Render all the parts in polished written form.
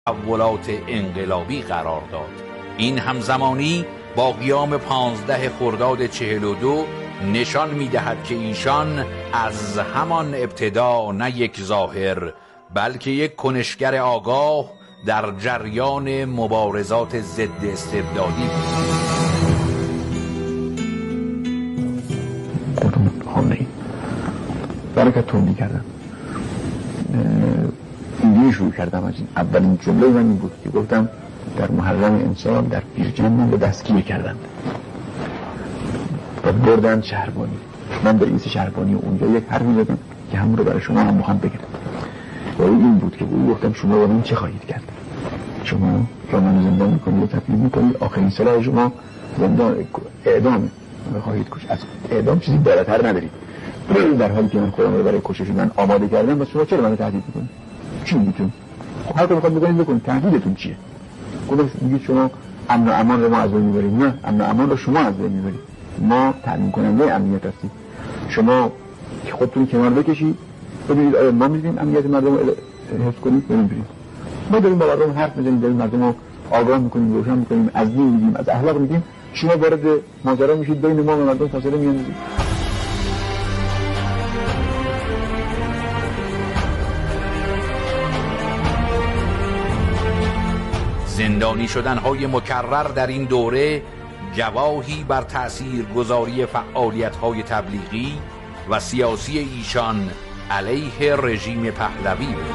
تحولات انقلابی قرار داد. این همزمانی با قیام 15 خرداد 42 نشان می‌دهد که ایشان از همان ابتدا نه یک ظاهر بلکه یک کنشگر آگاه در جریان مبارزات ضد استبدادی بود. خامنه‌ای برکت توندی کردم، اینجوری شروع کردم. از این اولین جمله من این بود که گفتم در محرم امسال در بیرجند من رو دستگیر کردند و بردن شهربانی. من به رئیس شهربانی اونجا یک حرفی زدم که همون رو برای شما هم میخوام بگم و این بود که گفتم شما با من چه خواهید کرد؟ شما را من زندان میکنید و تبدیل میکنید، آخرین سلاح شما زندان اعدامه، خواهید کش. از اعدام چیزی بالاتر ندارید. در حالی که من خودم رو برای کشش من آماده کردم و شما چرا منو تهدید میکنید؟ چی میگید؟ خب هر کاری میخواد بکنید بکنید، تهدیدتون چیه؟ گفتم میگید شما امن و امان رو ما از بین میبریم. نه، امن و امان رو شما از بین میبرید. ما تامین کننده امنیت هستیم. شما که خودتون کنار بکشید ببینید آیا ما میتونیم امنیت مردم رو حفظ کنیم یا نمیتونیم. ما داریم با مردم حرف میزنیم، داریم مردم رو آگاه میکنیم، روشن میکنیم، از دین میگیم، از اخلاق میگیم. شما وارد ماجرا میشید، بین ما و مردم فاصله میاندازید. زندانی شدن‌های مکرر در این دوره گواهی بر تأثیرگذاری فعالیت‌های تبلیغی و سیاسی ایشان علیه رژیم پهلوی بود.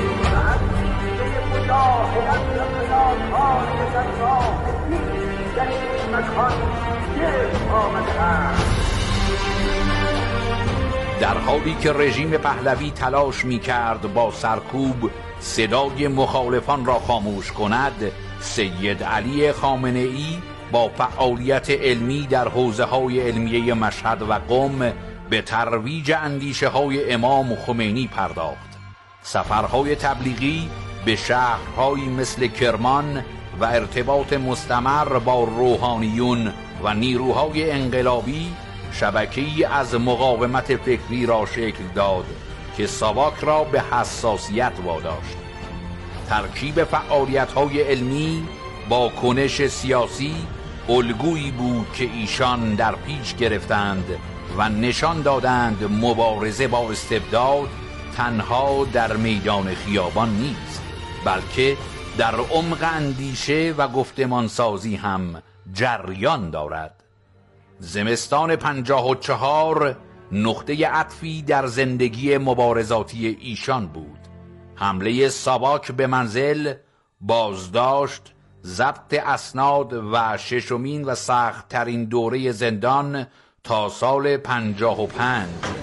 در حالی که رژیم پهلوی تلاش می‌کرد با سرکوب صدای مخالفان را خاموش کند، سید علی خامنه‌ای با فعالیت علمی در حوزه‌های علمیه مشهد و قم به ترویج اندیشه‌های امام خمینی پرداخت. سفرهای تبلیغی به شهرهایی مثل کرمان و ارتباط مستمر با روحانیون و نیروهای انقلابی شبکه‌ای از مقاومت فکری را شکل داد که ساواک را به حساسیت واداشت. ترکیب فعالیت‌های علمی با کنش سیاسی الگویی بود که ایشان در پیش گرفتند و نشان دادند مبارزه با استبداد تنها در میدان خیابان نیست، بلکه در عمق اندیشه و گفتمانسازی هم جریان دارد. زمستان 54 نقطه عطفی در زندگی مبارزاتی ایشان بود. حمله ساواک به منزل، بازداشت، ضبط اسناد و ششمین و سخت ترین دوره زندان تا سال 55.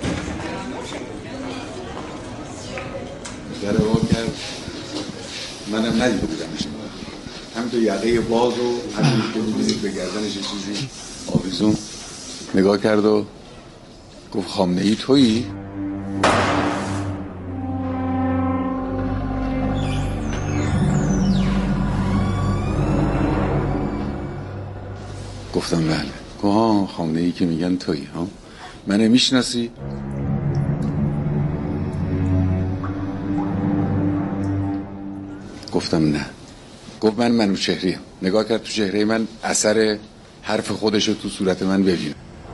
در واقع منم ندیده بودمش، همین تو یقه باز و همین که می‌بینید به گردنش چیزی آویزون نگاه کرد و گفت خامنه‌ای تویی؟ گفتم بله. گفت خامنه‌ای که میگن تویی ها؟ منو میشناسی؟ گفتم نه. گفت من منوچهریم. نگاه کرد تو چهره من، اثر حرف خودشو تو صورت من ببین.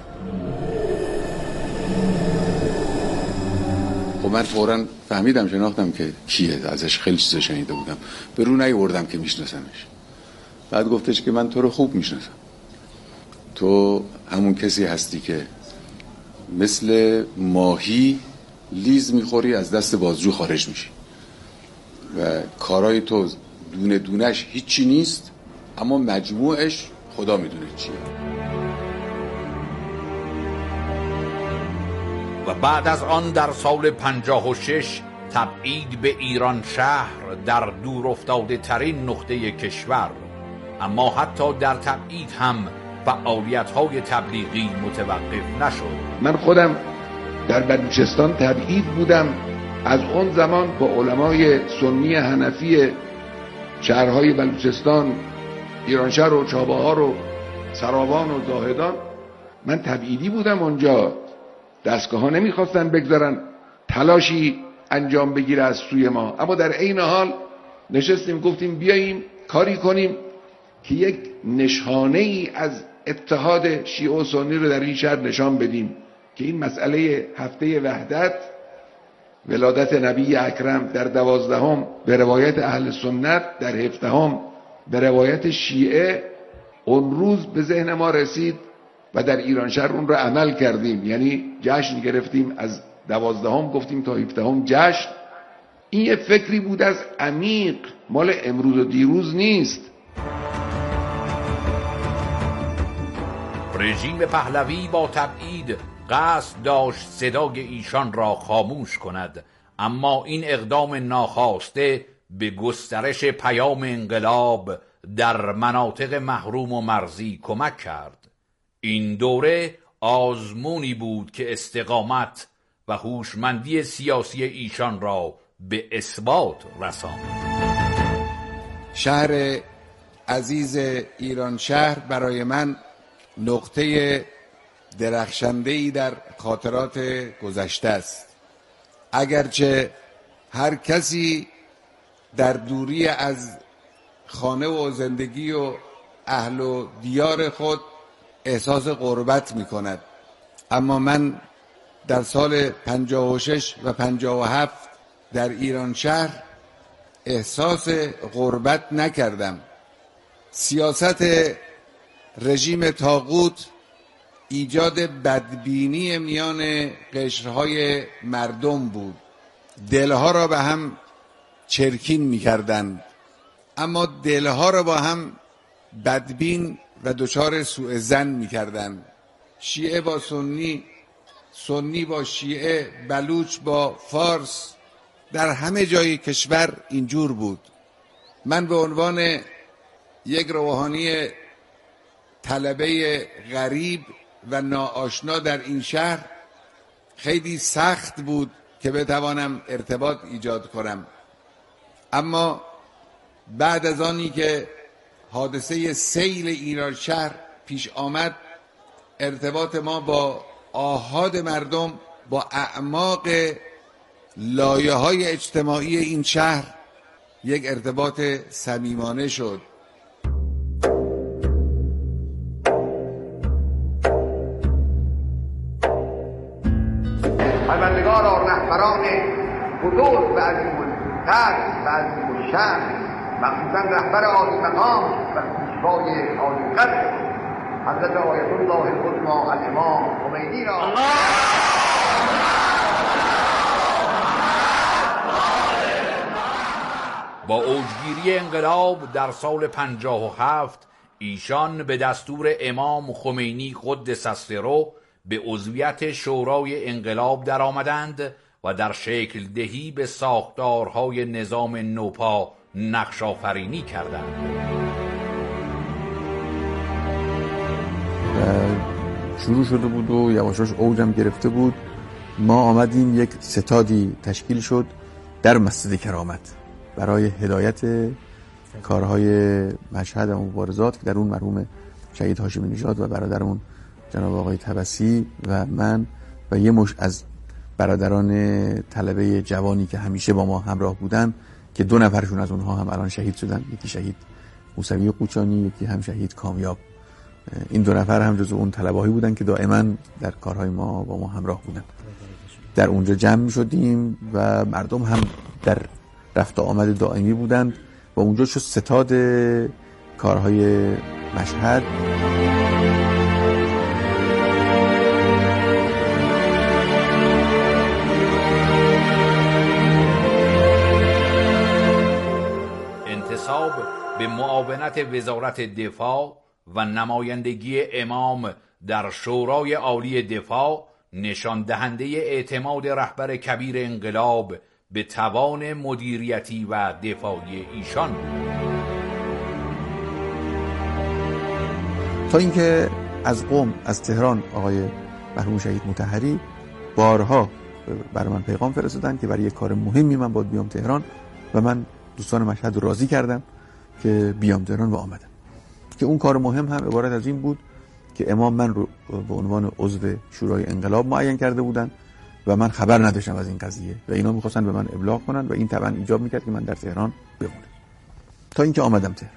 خب من فوراً فهمیدم، شناختم که کیه، ازش خیلی چیزا شنیده بودم، به رو نیاوردم که میشناسمش. بعد گفتش که من تو رو خوب میشناسم، تو همون کسی هستی که مثل ماهی لیز میخوری از دست بازجو خارج میشی و کارهای تو دونه دونش هیچی نیست، اما مجموعش خدا میدونه چیه. و بعد از آن در سال 56 تبعید به ایران شهر در دور افتاده ترین نقطه کشور. اما حتی در تبعید هم فعالیت‌های تبلیغی متوقف نشد. من خودم در بلوچستان تبعید بودم. از اون زمان با علمای سنی حنفی شهرهای بلوچستان، ایرانشهر و چابهار و سراوان و زاهدان، من تبعیدی بودم اونجا. دستگاه ها نمیخواستن بگذارن تلاشی انجام بگیره از سوی ما، اما در عین حال نشستیم گفتیم بیاییم کاری کنیم که یک نشانه ای از اتحاد شیعه و سنی رو در این شهر نشان بدیم که این مسئله هفته وحدت، ولادت نبی اکرم در 12 به روایت اهل سنت، در 17 به روایت شیعه، اون روز به ذهن ما رسید و در ایران شهر اون رو عمل کردیم. یعنی جشن گرفتیم، از 12 گفتیم تا 17 جشن. این یه فکری بود از عمیق، مال امروز و دیروز نیست. رژیم پهلوی با تبعید قصد داشت صدای ایشان را خاموش کند، اما این اقدام ناخواسته به گسترش پیام انقلاب در مناطق محروم و مرزی کمک کرد. این دوره آزمونی بود که استقامت و هوشمندی سیاسی ایشان را به اثبات رساند. شهر عزیز ایران شهر برای من نقطه درخشنده‌ای در خاطرات گذشته است. اگرچه هر کسی در دوری از خانه و زندگی و اهل و دیار خود احساس غربت می کند، اما من در سال 56 و 57 در ایران شهر احساس غربت نکردم. سیاست رژیم طاغوت ایجاد بدبینی میان قشرهای مردم بود، دلها را به هم چرکین می‌کردند، اما دلها را با هم بدبین و دچار سوء ظن می‌کردند. شیعه با سنی، سنی با شیعه، بلوچ با فارس، در همه جای کشور اینجور بود. من به عنوان یک روحانی طلبه غریب و ناآشنا در این شهر خیلی سخت بود که بتوانم ارتباط ایجاد کنم، اما بعد از آنی که حادثه سیل ایران شهر پیش آمد، ارتباط ما با آحاد مردم، با اعماق لایه‌های اجتماعی این شهر یک ارتباط صمیمانه شد. پروردگارا رهبران بزرگ و عظیم القدر و عظیم الشأن، مخصوصا رهبر عالی مقام و پیشوای عالی قدر حضرت آیت الله العظمی الامام خمینی را با اوجگیری انقلاب در سال 57 ایشان به دستور امام خمینی قدس سره به عضویت شورای انقلاب درآمدند و در شکل دهی به ساختارهای نظام نوپا نقش آفرینی کردند. شروع شده بود و یواشاش اوجم گرفته بود. ما آمدیم، یک ستادی تشکیل شد در مسجد کرامت برای هدایت کارهای مشهد و مبارزات که در اون مرحوم شهید هاشمی نژاد و برادرمون جناب آقای طبسی و من و یه مش از برادران طلبه جوانی که همیشه با ما همراه بودن که 2 نفرشون از اونها هم الان شهید شدن، یکی شهید موسوی قوچانی، یکی هم شهید کامیاب. این 2 نفر هم جزو اون طلبه‌ای بودن که دائما در کارهای ما با ما همراه بودن. در اونجا جمع می‌شدیم و مردم هم در رفت و آمد دائمی بودند و اونجا شد ستاد کارهای مشهد. انتصاب به معاونت وزارت دفاع و نمایندگی امام در شورای عالی دفاع نشان دهنده اعتماد رهبر کبیر انقلاب به توان مدیریتی و دفاعی ایشان بود. تا اینکه از قم، از تهران، آقای مرحوم شهید مطهری بارها برای من پیغام فرستادن که برای یک کار مهمی من باید بیام تهران و من دوستان مشهد رو راضی کردم که بیام تهران و آمدم. که اون کار مهم هم عبارت از این بود که امام من رو به عنوان عضو شورای انقلاب معین کرده بودن و من خبر نداشتم از این قضیه و اینا میخواستن به من ابلاغ کنن و این طبعا ایجاب میکرد که من در تهران بمونم. تا اینکه آمدم تهران.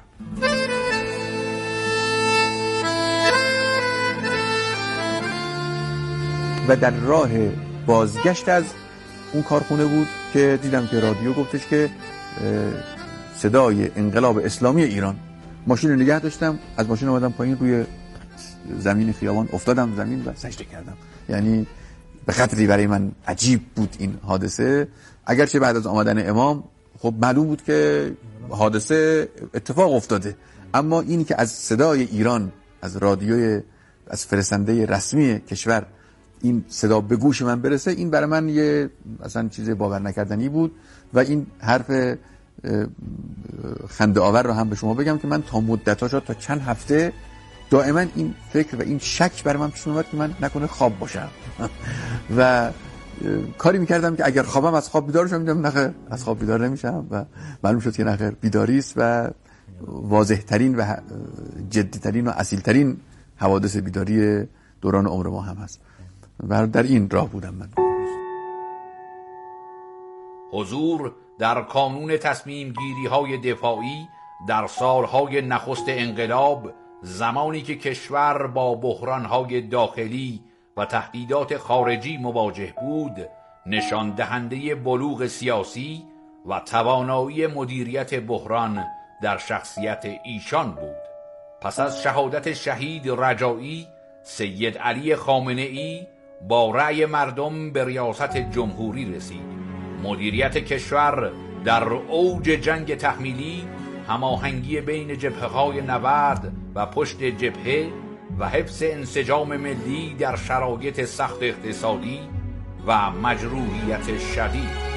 و در راه بازگشت از اون کارخونه بود که دیدم که رادیو گفتش که صدای انقلاب اسلامی ایران. ماشین رو نگه داشتم، از ماشین اومدم پایین، روی زمین خیابان افتادم زمین و سجده کردم. یعنی به قدری برای من عجیب بود این حادثه. اگرچه بعد از آمدن امام خب معلوم بود که حادثه اتفاق افتاده، اما اینی که از صدای ایران، از رادیوی، از فرستنده رسمی کشور این صدا به گوش من برسه، این برای من یه اصلا چیز باور نکردنی بود. و این حرف خنده آور رو هم به شما بگم که من تا مدت‌ها، شد تا چند هفته، دائما این فکر و این شک برای من پیش اومد که من نکنه خواب باشم و کاری میکردم که اگر خوابم از خواب بیدار شم، میدم نخیر از خواب بیدار نمیشم و معلوم شد که نخیر بیداری است و واضح ترین و جدی ترین و اصیل ترین حوادث بیداری دوران عمر ما هم هست و در این راه بودم من. حضور در کانون تصمیم گیری های دفاعی در سالهای نخست انقلاب، زمانی که کشور با بحرانهای داخلی و تهدیدات خارجی مواجه بود، نشان دهنده بلوغ سیاسی و توانایی مدیریت بحران در شخصیت ایشان بود. پس از شهادت شهید رجایی، سید علی خامنه ای با رأی مردم به ریاست جمهوری رسید. مدیریت کشور در اوج جنگ تحمیلی، هماهنگی بین جبهه‌های نبرد و پشت جبهه و حفظ انسجام ملی در شرایط سخت اقتصادی و مجروحیت شدید.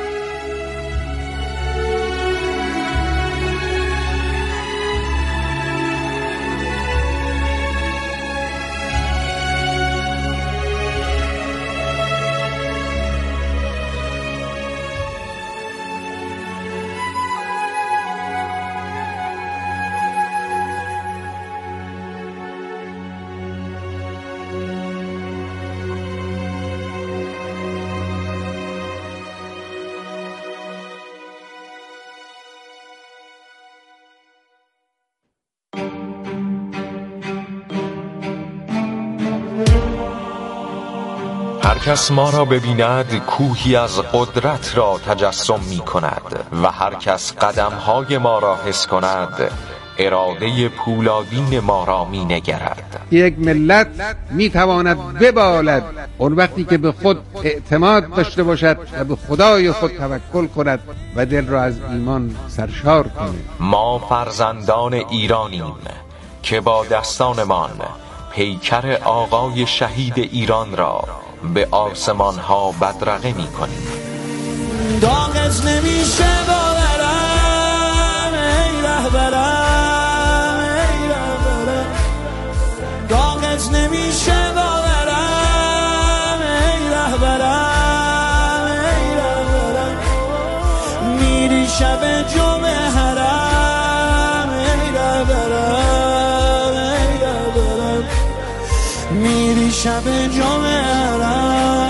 هر کس ما را ببیند کوهی از قدرت را تجسم می کند و هر کس قدمهای ما را حس کند اراده پولادین ما را می نگرد. یک ملت می تواند ببالد اون وقتی که به خود اعتماد داشته باشد و به خدای خود توکل کند و دل را از ایمان سرشار کند. ما فرزندان ایرانیم که با دستانمان پیکر آقای شهید ایران را به آسمان ها بدرقه می کنیم. داغش نمیشه باورم ای رهبرم ای رهبرم، داغش نمیشه باورم ای رهبرم ای رهبرم، میری شب جمعه حرم ای رهبرم ای رهبرم، میری شب جمعه حرم.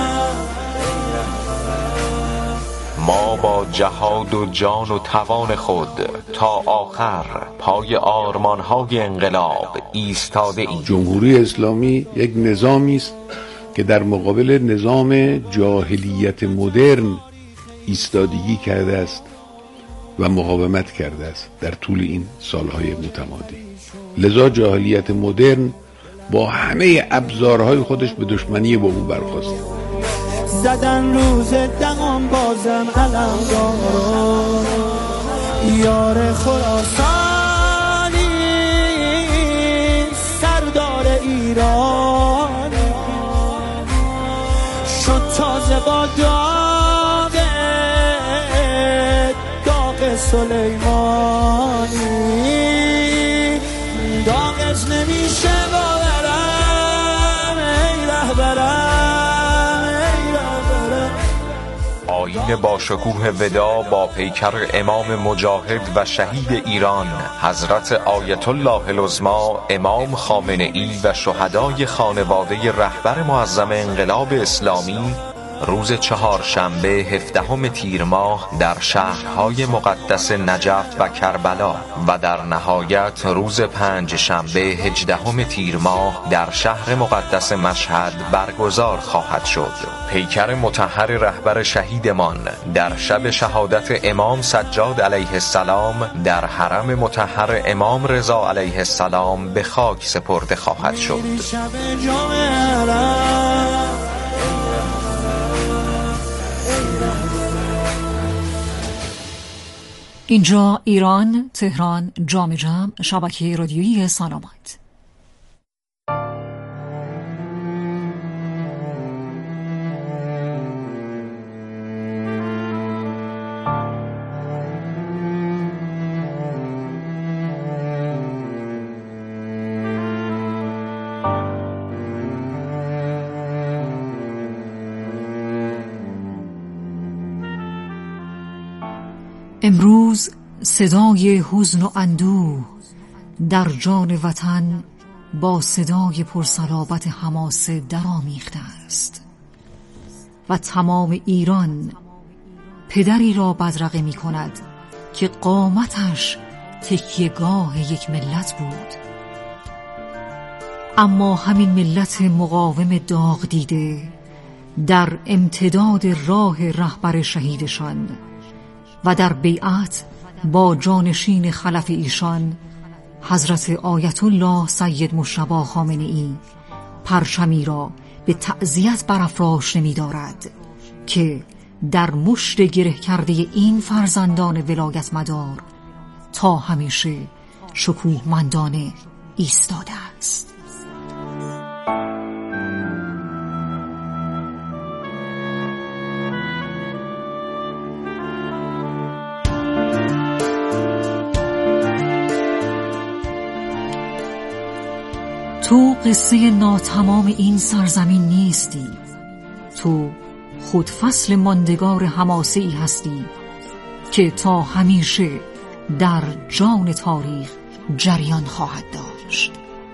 ما با جهاد و جان و توان خود تا آخر پای آرمان‌های انقلاب ایستاده ایم. جمهوری اسلامی یک نظامی است که در مقابل نظام جاهلیت مدرن ایستادگی کرده است و مقاومت کرده است در طول این سالهای متمادی. لذا جاهلیت مدرن با همه ابزارهای خودش به دشمنی با او برخاست. زدن روز دهم بازم علمدار یار خراسانی سردار ایران شد تازه با داغ سلیمانی، داغش نمیشه باورم ای رهبرم. آیین با شکوه ودا با پیکر امام مجاهد و شهید ایران حضرت آیت الله العظمی امام خامنه ای و شهدای خانواده رهبر معظم انقلاب اسلامی روز چهارشنبه 17 تیر ماه در شهرهای مقدس نجف و کربلا و در نهایت روز پنجشنبه 18 تیر ماه در شهر مقدس مشهد برگزار خواهد شد. پیکر مطهر رهبر شهیدمان در شب شهادت امام سجاد علیه السلام در حرم مطهر امام رضا علیه السلام به خاک سپرده خواهد شد. اینجا ایران، تهران، جام جم، شبکه رادیویی سلامت. امروز صدای حزن و اندوه در جان وطن با صدای پرصلابت حماسه درآمیخته است و تمام ایران پدری را بدرقه می کند که قامتش تکیهگاه یک ملت بود، اما همین ملت مقاوم داغ دیده در امتداد راه رهبر شهیدشان و در بیعت با جانشین خلف ایشان حضرت آیت الله سید مجتبی خامنه‌ای پرچمی را به تعزیت برافراشته می‌دارد که در مشت گره کرده این فرزندان ولایت مدار تا همیشه شکوهمندانه ایستاده است. تو قصه ناتمام این سرزمین نیستی، تو خود فصل ماندگار حماسه‌ای هستی که تا همیشه در جان تاریخ جریان خواهد داشت.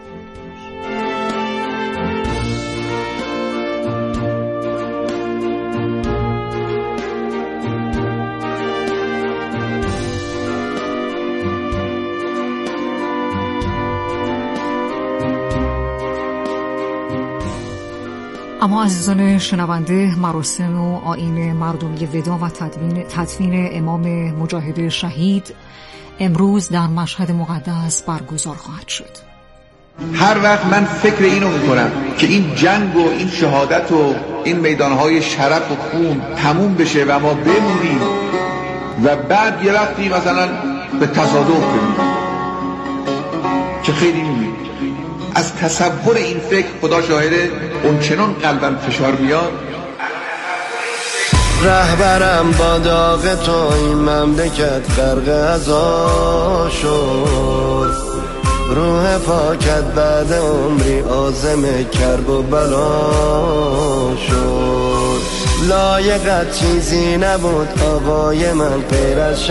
اما عزیزان شنونده، مراسم و آیین مردمی ودا و تدفین امام مجاهد شهید امروز در مشهد مقدس برگزار خواهد شد. هر وقت من فکر اینو میکنم که این جنگ و این شهادت و این میدانهای شرف و خون تموم بشه و ما بمونیم و بعد یه وقتی مثلا به تصادف بریم که خیلی میبینیم، از تصور این فکر خدا شاهده اون چنان قلبم فشار میاد. رهبرم با داغ تو این مملکت غرق عزا شد، روح پاکت بعد عمری عازم کرب و بلا شد. لایقت چیزی نبود آقای من غیر از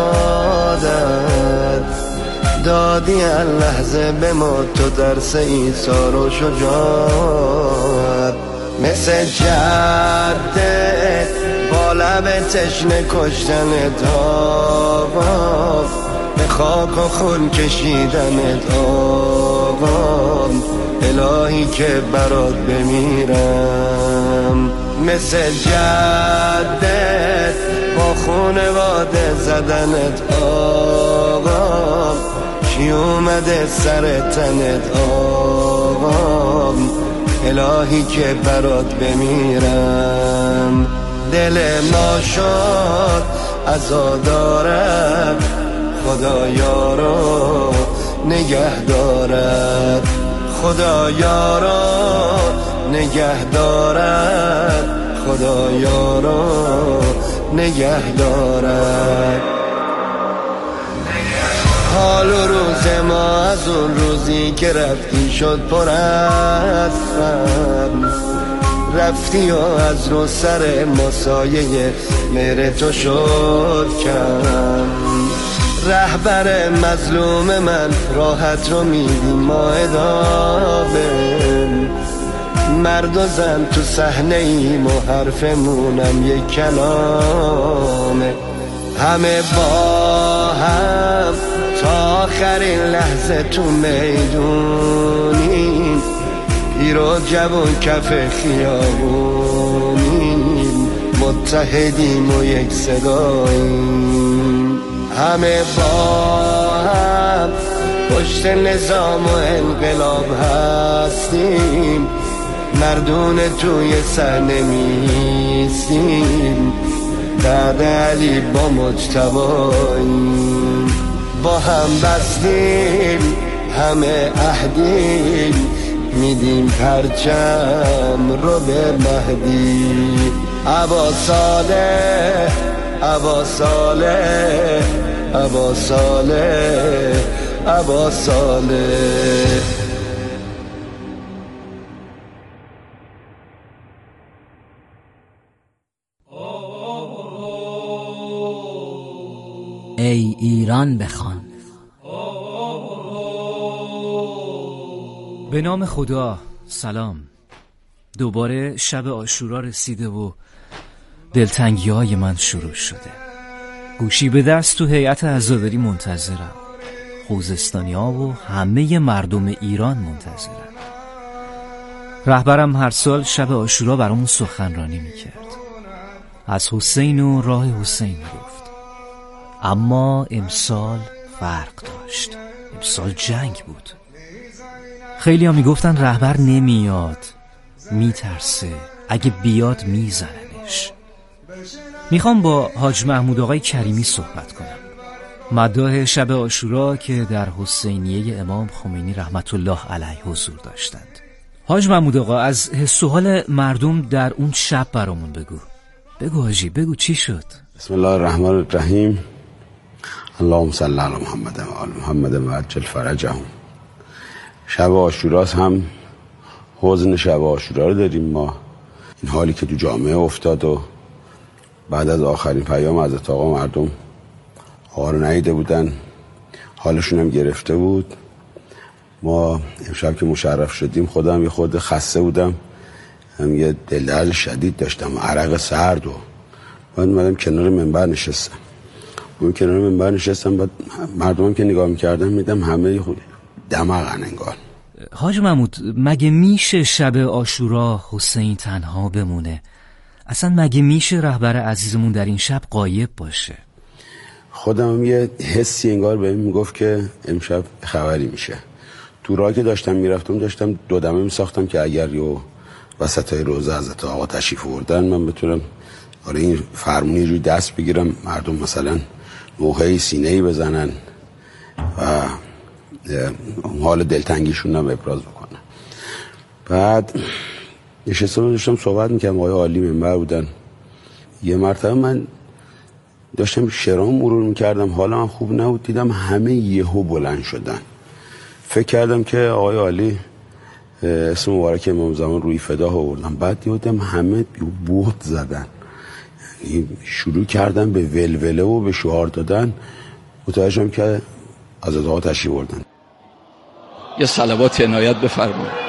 شهادت، دادی اللحظه به ما تو درس ایثار و شجاعت. مثل جرده با لب تشنه کشتنت آقا، به خاک و خون کشیدنت آقا، الهی که برات بمیرم. مثل جدت با خونواده زدنت آقا، کی اومده سر تنت آقا، الهی که برات بمیرم. دل ما شد عزا دارد، خدایا رو نگه دارد، خدایا رو نگه دارد، خدایا رو نگه دارد. حال و روز ما از اون روزی که رفتی شد پر از غم، رفتی و از رو سر ما سایه مهر تو شد کم. رهبر مظلوم من راحت رو میدی ما ادامه، مرد و زن تو صحنه ایم و حرفمونم یک کلامه، همه با هم تا آخرین لحظه تو میدونیم، پیر و جوان کف خیابونیم، متحدیم و یک صداییم، همه با هم پشت نظام و انقلاب هستیم، مردون توی صحنه میستیم، بعد علی با مجتباییم، با هم بستیم همه عهدیم، میدیم پرچم رو به مهدی. ابا صالح ابا صالح ابا صالح ابا صالح. ای ایران بخوان. به نام خدا. سلام. دوباره شب عاشورا رسیده و دلتنگی های من شروع شده. گوشی به دست تو هیئت عزاداری منتظرم. خوزستانی ها و همه مردم ایران منتظرم. رهبرم هر سال شب عاشورا برامون سخنرانی میکرد. از حسین و راه حسین میگفت. اما امسال فرق داشت. امسال جنگ بود. خیلی ها میگفتن رهبر نمیاد، میترسه، اگه بیاد میزننش. میخوام با حاج محمود آقای کریمی صحبت کنم، مداح شب عاشورا که در حسینیه امام خمینی رحمت الله علیه حضور داشتند. حاج محمود آقا، از حس و حال مردم در اون شب برامون بگو. بگو حاجی، بگو چی شد؟ بسم الله الرحمن الرحیم. اللهم صل علی محمد و آل محمد و عجل فرجهم. شب عاشوراست، هم حزن شب عاشورا رو داریم ما، این حالی که تو جامعه افتاد و بعد از آخرین پیام حضرت آقا مردم آقا رو ندیده بودن، حالشون هم گرفته بود. ما امشب که مشرف شدیم خودم یه خورده خسته بودم، هم یه دلدرد شدید داشتم، عرق سرد، و بعد اومدم کنار منبر نشستم. اون کنار منبر نشستم، بعد مردمم که نگاه می‌کردم میدم همه خود دماغن انگار. حاج محمود، مگه میشه شب عاشورا حسین تنها بمونه؟ اصلا مگه میشه رهبر عزیزمون در این شب غایب باشه؟ خودم یه حسی انگار بهم میگفت که امشب خبری میشه. تو راه که داشتم میرفتم داشتم دو دمه میساختم که اگر یه وسطای روزه حضرت آقا تشریف آوردن من بتونم این فرمونی روی دست بگیرم، مردم مثلا موقعی سینه‌ای بزنن و حال دلتنگیشون هم ابراز بکنن. بعد نشستم داشتم صحبت میکردم، آقای عالی منبر بودن. یه مرتبه من داشتم شرام مرور میکردم، حالا من خوب نبود، دیدم همه یهو بلند شدن. فکر کردم که آقای عالی اسم مبارک امام زمان روی فدا آوردن. بعد دیدم همه بوت زدن، شروع کردن به ولوله و به شعار دادن. متوجه شدم که حضرت آقا تشریف آوردن. یه صلوات عنایت بفرمایید.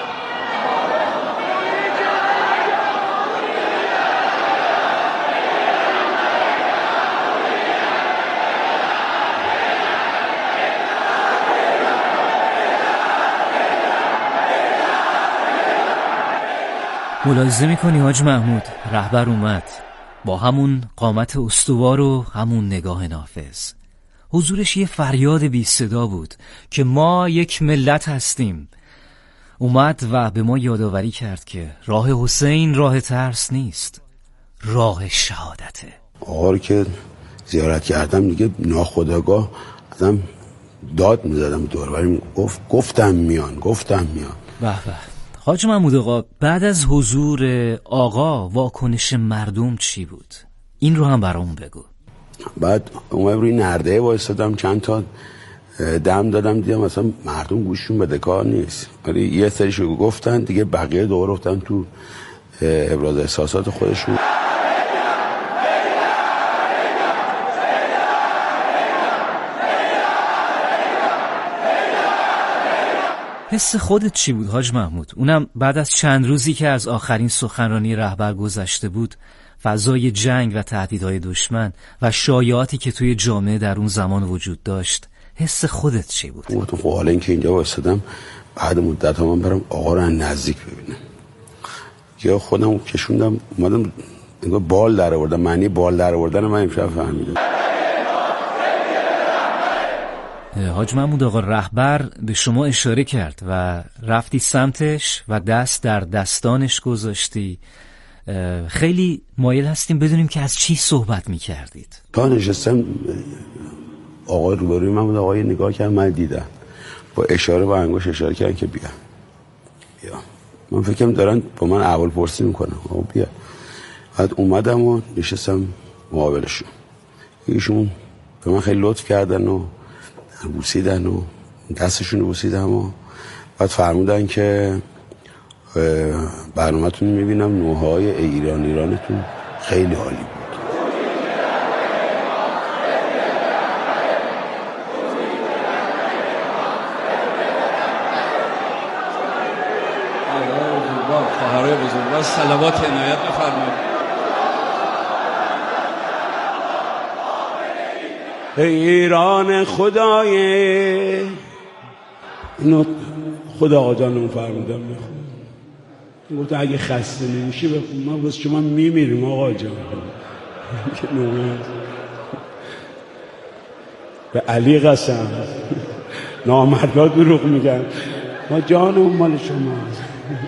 ملاحظه میکنی حاج محمود؟ رهبر اومد با همون قامت استوار و همون نگاه نافذ. حضورش یه فریاد بی صدا بود که ما یک ملت هستیم. اومد و به ما یادآوری کرد که راه حسین راه ترس نیست، راه شهادته. آقا رو که زیارت کردم دیگه ناخودآگاه ازم داد میزدم دور، گفتم میان. به به. حاج محمود آقا، بعد از حضور آقا واکنش مردم چی بود؟ این رو هم برامون بگو. بعد اومدم روی نرده وایسادم، چند تا دم دادم، دیدم مثلا مردم گوششون به کار نیست، ولی یه سریشو گفتن دیگه، بقیه دوباره رفتن تو ابراز احساسات خودشون. حس خودت چی بود حاج محمود؟ اونم بعد از چند روزی که از آخرین سخنرانی رهبر گذشته بود، فضای جنگ و تهدیدهای دشمن و شایعاتی که توی جامعه در اون زمان وجود داشت. حس خودت چی بود؟ گفتم خب حالا اینکه اینجا واسدم بعد مدت ها من برم آقا رو نزدیک ببینم. یا خودم کشوندم اومدم انگار بال در آوردم. معنی بال در آوردن من امشب فهمیدم. حاج محمود آقا رهبر به شما اشاره کرد و رفتی سمتش و دست در دستانش گذاشتی. خیلی مایل هستیم بدونیم که از چی صحبت می‌کردید. تا نشستم آقای روبروی من بود. آقای نگاه کرد من دیدم، با اشاره با انگشت اشاره کردن که بیا. من فکرم دارن با من احوال پرسی میکنن. آقا بیا. بعد اومدم و نشستم مقابلشون. ایشون به من خیلی لطف کردن و بوسیدن و دستشون رو بوسیدم و بعد فرمودن که برنامه‌تون میبینم نوحه‌های ایرانتون خیلی عالی بود. خواهرای بزرگوار صلوات عنایت بفرمایید. ایران خدای اینو خدا آقا جانمون فرمودم بخون. گفتم اگه خسته نمیشی بخون. ما بس شما میمیریم آقا جان. به علی قسم نامردا دروغ میگن. ما جانمون مال شماست.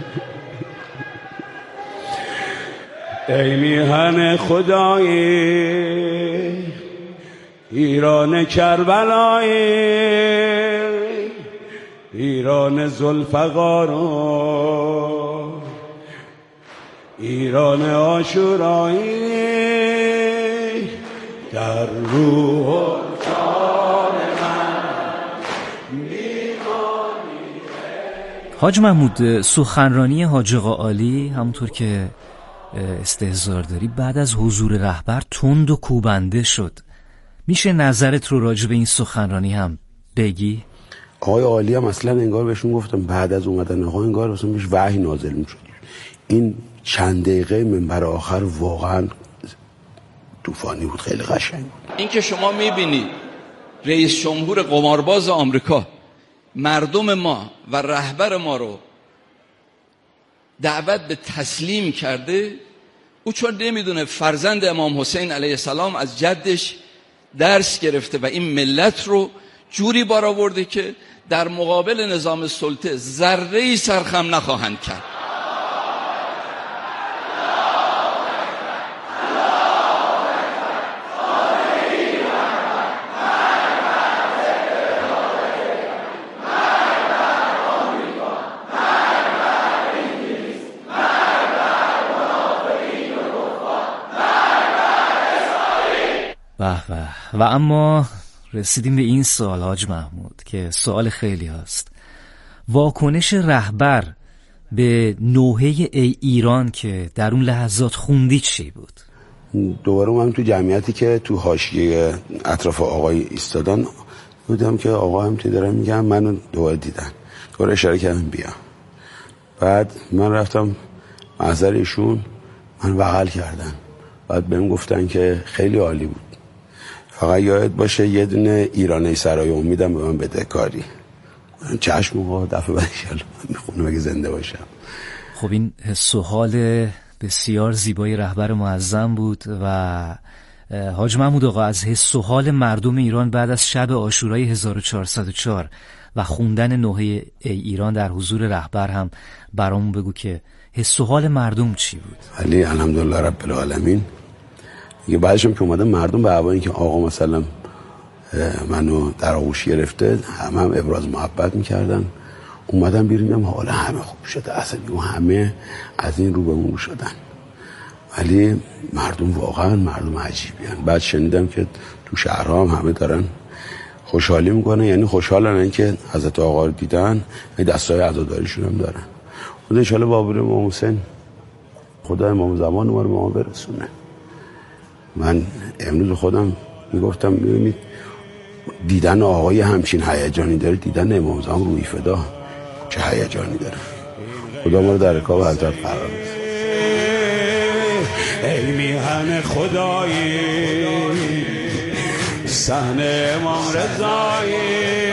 ای میهن خدای ایران کربلای ایران ذوالفقار ایران عاشورایی در روح و جان من میمانی. حاج محمود سخنرانی حاج آقا عالی همونطور که استحضار داری بعد از حضور رهبر تند و کوبنده شد. میشه نظرت رو راجع به این سخنرانی هم بگی؟ آقای عالی هم اصلا انگار بهشون گفتم بعد از اومدن آقا انگار اصلا بهش وحی نازل میشد. این چند دقیقه منبر آخر واقعا طوفانی بود، خیلی قشنگ بود. این که شما میبینید رئیس جمهور قمارباز آمریکا مردم ما و رهبر ما رو دعوت به تسلیم کرده، او چون نمیدونه فرزند امام حسین علیه السلام از جدش درس گرفته و این ملت رو جوری بار آورده که در مقابل نظام سلطه ذره‌ای سرخم نخواهند کرد. و اما رسیدیم به این سوال حاج محمود که سوال خیلی هست. واکنش رهبر به نوحه ای ایران که در اون لحظات خوندی چی بود؟ دوباره من تو جمعیتی که تو حاشیه اطراف آقای ایستادن بودم که آقا هم دارن میگن منو دوباره دیدن، دوباره اشاره کردم بیا. بعد من رفتم محضر ایشون، من بغل کردن، بعد بهم گفتن که خیلی عالی بود، فقط یاد باشه یه دونه ایرانی سرای امیدم به من بده کاری. چشم آقا، دفعه بعد انشالله میخونم اگه زنده باشم. خب این حس و حال بسیار زیبای رهبر معظم بود و حاج محمود آقا از حس و حال مردم ایران بعد از شب عاشورای 1404 و خوندن نوحه ای ایران در حضور رهبر هم برامون بگو که حس و حال مردم چی بود؟ ولی الحمدلله رب العالمین دیگه بعدش هم که اومدن مردم به هوای اینکه آقا مثلا منو در آغوش گرفته هم ابراز محبت میکردن، اومدن بیرونم حالا همه خوب شده، اصلا همه از این رو به اون شدن. ولی مردم واقعا مردم عجیبی هن. بعد شنیدم که تو شهرها هم همه دارن خوشحالی میکنن، یعنی خوشحالن اینکه حضرت آقا رو دیدن، دستای عزاداریشون هم دارن. خدا انشالله بابور امام حسین خدا امام زمان ما رو به ما برسونه. من امروز خودم میگفتم میبینید دیدن آقای همچین هیجانی داره، دیدن امام زمان روی فدا چه هیجانی داره. خدا ما رو در رکاب حضرت قرار بده. ای میهن خدایی صحن امام رضایی